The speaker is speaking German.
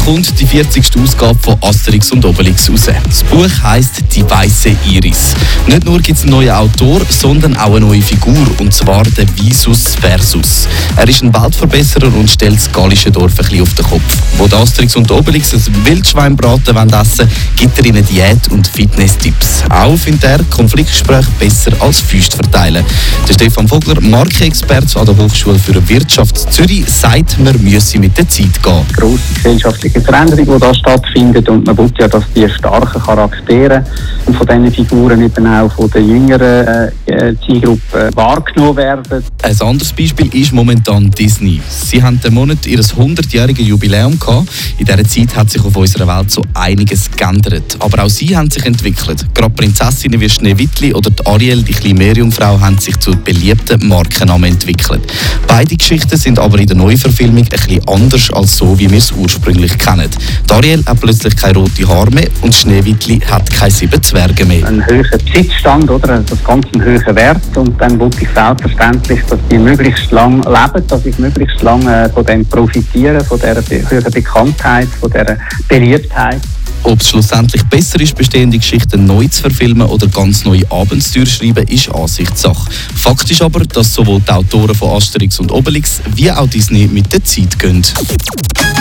kommt die 40. Ausgabe von Asterix und Obelix raus. Das Buch heisst «Die weiße Iris». Nicht nur gibt es einen neuen Autor, sondern auch eine neue Figur, und zwar den Visus Versus. Er ist ein Weltverbesserer und stellt das gallische Dorf ein bisschen auf den Kopf. Wo der Asterix und Obelix ein Wildschweinbraten essen wollen, gibt er ihnen Diät- und Fitness-Tipps. Auch findet er Konfliktgespräche besser als Fäuste verteilen. Der Stefan Vogler, Markenexperte an der Hochschule für Wirtschaft Zürich, sagt, man müsse mit der Zeit gehen. Grosse gesellschaftliche Veränderung, die da stattfindet, und man will ja, dass die starken Charaktere von diesen Figuren eben auch von der jüngeren Zielgruppe wahrgenommen werden. Ein anderes Beispiel ist momentan Disney. Sie haben diesen Monat ihr 100-jähriges Jubiläum gehabt. In dieser Zeit hat sich auf unserer Welt so einiges geändert. Aber auch sie haben sich entwickelt. Gerade Prinzessinnen wie Schneewittli oder die Ariel, die kleine Meerjungfrau, haben sich zu beliebten Markennamen entwickelt. Beide Geschichten sind aber in der Neuverfilmung ein bisschen anders als so, wie wir es ursprünglich kennen. Die Ariel hat plötzlich keine roten Haare mehr und Schneewittli hat keine 7 Zwerge mehr. Ein hoher Besitzstand, oder? Das Ganze einen hohen Wert, und dann wollte ich selbstverständlich, dass die möglichst lang leben, dass ich möglichst lange von dem profitiere, von dieser hohen Bekanntheit, von dieser Beliebtheit. Ob es schlussendlich besser ist, bestehende Geschichten neu zu verfilmen oder ganz neue Abenteuer schreiben, ist Ansichtssache. Fakt ist aber, dass sowohl die Autoren von Asterix und Obelix wie auch Disney mit der Zeit gehen.